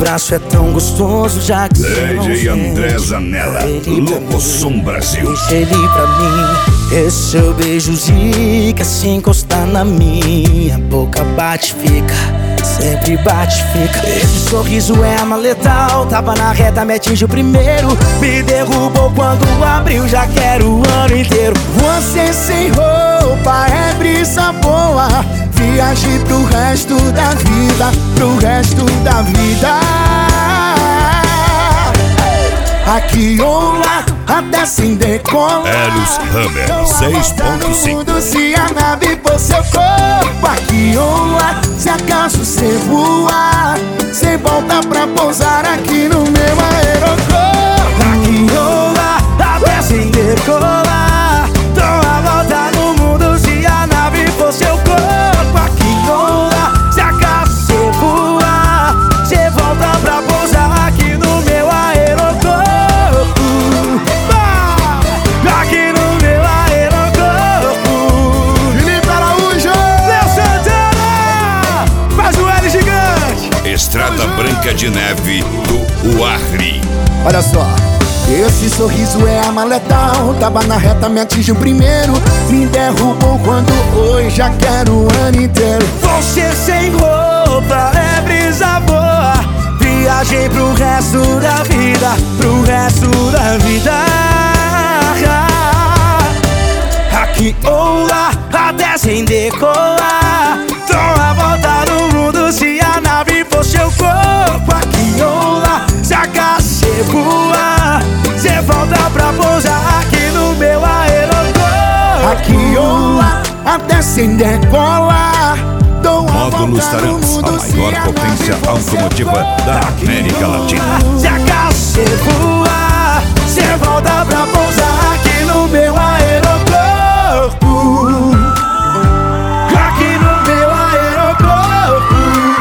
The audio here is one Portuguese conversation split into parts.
abraço é tão gostoso, já que DJ André Zanella, Locosom Brasil. Deixa ele pra mim. Esse seu beijo zica, se encostar na minha boca bate, fica, sempre bate, fica. Esse sorriso é arma letal, tava na reta, me atinge o primeiro. Me derrubou quando abriu, já quero o ano inteiro. Você sem roupa é brisa boa, viagem pro resto da vida, pro resto da vida. Aqui ou lá, até sem decolar. Eros Hammer 6.5. Se a nave for seu corpo, aqui ou lá, se acaso cê voar, cê volta pra pousar aqui no meu aeroporto. Aqui ou lá, até sem decolar, dou a volta no mundo se a nave for seu corpo. Aqui ou lá, se acaso cê voar, cê volta pra pousar aqui no meu aeroporto. Aqui no meu aeroporto. Felipe Araújo, Léo Santana, faz o L gigante. Estrada Branca de Neve do Uarri. Olha só, esse sorriso é arma letal, tava na reta, me atingiu primeiro. Me derrubou quando hoje já quero o ano inteiro. Você sem roupa é brisa boa, viagem pro resto da vida, pro resto da vida. Aqui ou lá, até sem decolar, dou a volta no mundo se a nave for seu corpo. Aqui ou lá, se acaso cê voar, cê volta pra pousar aqui no meu aeroporto. Aqui ou lá, até sem decolar, dou a Módulos volta no Tarantos, mundo a se maior potência nave for seu automotiva corpo. da América Latina. Se acaso cê voar, cê volta pra pousar aqui no meu aeroporto. Aqui no meu aeroporto.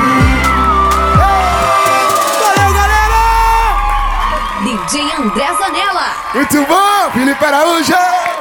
Valeu, galera! DJ André Zanella. Muito bom, Felipe Araújo!